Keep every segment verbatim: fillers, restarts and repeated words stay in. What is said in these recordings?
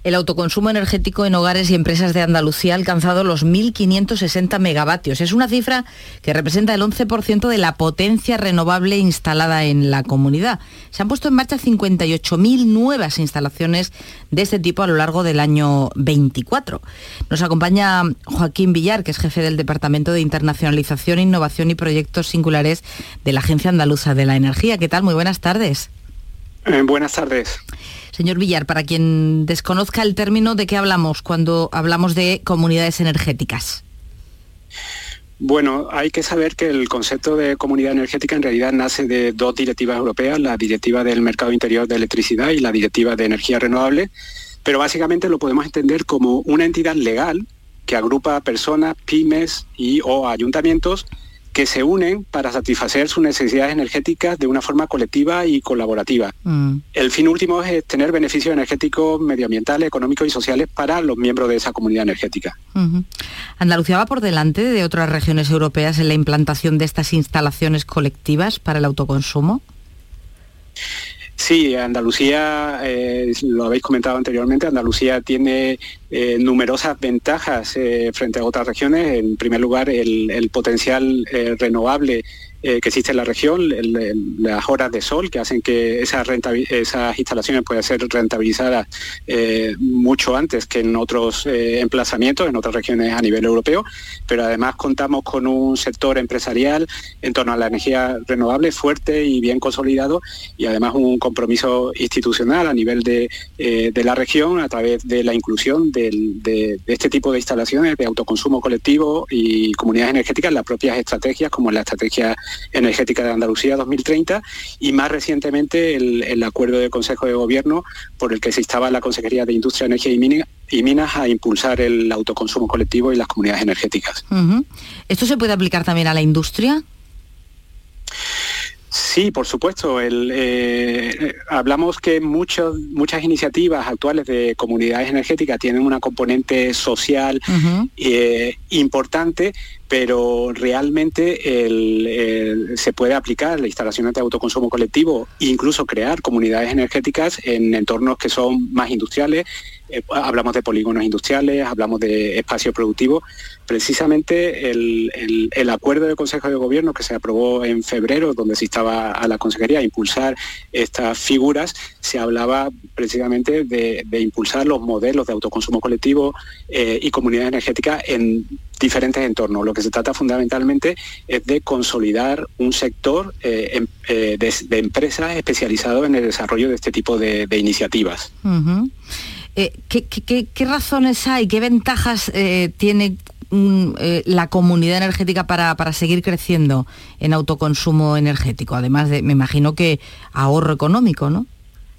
El autoconsumo energético en hogares y empresas de Andalucía ha alcanzado los mil quinientos sesenta megavatios. Es una cifra que representa el once por ciento de la potencia renovable instalada en la comunidad. Se han puesto en marcha cincuenta y ocho mil nuevas instalaciones de este tipo a lo largo del año veinticuatro. Nos acompaña Joaquín Villar, que es jefe del Departamento de Internacionalización, Innovación y Proyectos Singulares de la Agencia Andaluza de la Energía. ¿Qué tal? Muy buenas tardes. Eh, buenas tardes. Señor Villar, para quien desconozca el término, ¿de qué hablamos cuando hablamos de comunidades energéticas? Bueno, hay que saber que el concepto de comunidad energética en realidad nace de dos directivas europeas, la Directiva del Mercado Interior de Electricidad y la Directiva de Energía Renovable, pero básicamente lo podemos entender como una entidad legal que agrupa a personas, pymes y o ayuntamientos que se unen para satisfacer sus necesidades energéticas de una forma colectiva y colaborativa. Mm. El fin último es tener beneficios energéticos, medioambientales, económicos y sociales para los miembros de esa comunidad energética. Uh-huh. ¿Andalucía va por delante de otras regiones europeas en la implantación de estas instalaciones colectivas para el autoconsumo? Sí, Andalucía, eh, lo habéis comentado anteriormente, Andalucía tiene eh, numerosas ventajas eh, frente a otras regiones. En primer lugar, el, el potencial eh, renovable eh, que existe en la región, el, el, las horas de sol que hacen que esas, esas instalaciones puedan ser rentabilizadas eh, mucho antes que en otros eh, emplazamientos, en otras regiones a nivel europeo, pero además contamos con un sector empresarial en torno a la energía renovable fuerte y bien consolidado, y además un compromiso institucional a nivel de, eh, de la región a través de la inclusión del, de, de este tipo de instalaciones de autoconsumo colectivo y comunidades energéticas en las propias estrategias, como en la Estrategia Energética de Andalucía dos mil treinta, y más recientemente el, el acuerdo de Consejo de Gobierno por el que se instaba la Consejería de Industria, Energía y Minas y Minas a impulsar el autoconsumo colectivo y las comunidades energéticas. Uh-huh. ¿Esto se puede aplicar también a la industria? Sí, por supuesto. El, eh, hablamos que muchos, muchas iniciativas actuales de comunidades energéticas tienen una componente social uh-huh. eh, importante, pero realmente el, el, se puede aplicar la instalación de autoconsumo colectivo e incluso crear comunidades energéticas en entornos que son más industriales. Eh, hablamos de polígonos industriales, hablamos de espacios productivos. Precisamente el, el, el acuerdo del Consejo de Gobierno que se aprobó en febrero, donde se instaba a la Consejería a impulsar estas figuras, se hablaba precisamente de, de impulsar los modelos de autoconsumo colectivo eh, y comunidades energéticas en diferentes entornos. Lo que se trata fundamentalmente es de consolidar un sector eh, en, eh, de, de empresas especializadas en el desarrollo de este tipo de, de iniciativas. Uh-huh. Eh, ¿qué, qué, ¿Qué razones hay, qué ventajas eh, tiene mm, eh, la comunidad energética para, para seguir creciendo en autoconsumo energético? Además de, me imagino que ahorro económico, ¿no?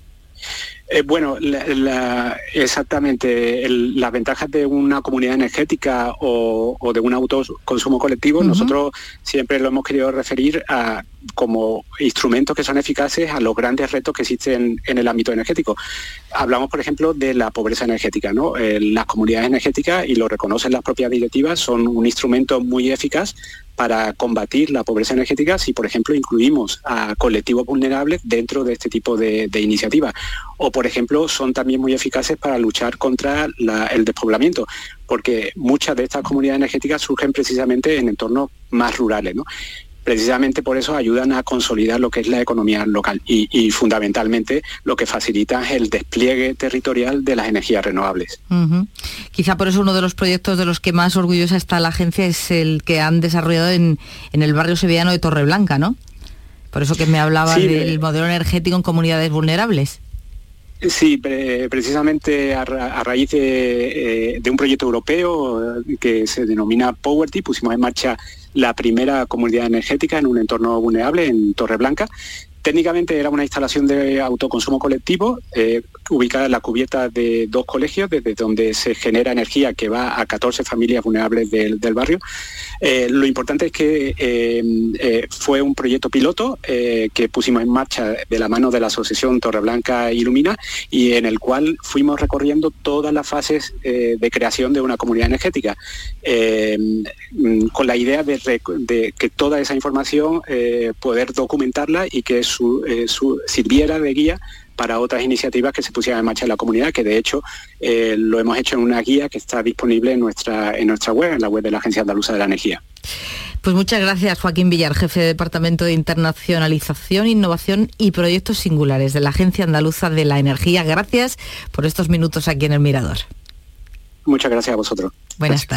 Eh, bueno, la, la, exactamente, el, las ventajas de una comunidad energética o, o de un autoconsumo colectivo, uh-huh. nosotros siempre lo hemos querido referir a como instrumentos que son eficaces a los grandes retos que existen en el ámbito energético. Hablamos, por ejemplo, de la pobreza energética, ¿no? Eh, las comunidades energéticas, y lo reconocen las propias directivas, son un instrumento muy eficaz para combatir la pobreza energética si, por ejemplo, incluimos a colectivos vulnerables dentro de este tipo de, de iniciativas. O, por ejemplo, son también muy eficaces para luchar contra la, el despoblamiento, porque muchas de estas comunidades energéticas surgen precisamente en entornos más rurales, ¿no? Precisamente por eso ayudan a consolidar lo que es la economía local y, y fundamentalmente lo que facilita es el despliegue territorial de las energías renovables. Uh-huh. Quizá por eso uno de los proyectos de los que más orgullosa está la agencia es el que han desarrollado en, en el barrio sevillano de Torreblanca, ¿no? Por eso que me hablaba sí, del de... modelo energético en comunidades vulnerables. Sí, pre- precisamente a, ra- a raíz de, eh, de un proyecto europeo eh, que se denomina Powerty, pusimos en marcha la primera comunidad energética en un entorno vulnerable en Torreblanca. Técnicamente era una instalación de autoconsumo colectivo eh, ubicada en la cubierta de dos colegios, desde donde se genera energía que va a catorce familias vulnerables del, del barrio. Eh, lo importante es que eh, eh, fue un proyecto piloto eh, que pusimos en marcha de la mano de la Asociación Torreblanca Ilumina, y en el cual fuimos recorriendo todas las fases eh, de creación de una comunidad energética, eh, con la idea de, de que toda esa información eh, poder documentarla y que su, eh, su, sirviera de guía para otras iniciativas que se pusieran en marcha en la comunidad, que de hecho eh, lo hemos hecho en una guía que está disponible en nuestra, en nuestra web, en la web de la Agencia Andaluza de la Energía. Pues muchas gracias, Joaquín Villar, jefe de Departamento de Internacionalización, Innovación y Proyectos Singulares de la Agencia Andaluza de la Energía. Gracias por estos minutos aquí en El Mirador. Muchas gracias a vosotros. Buenas tardes.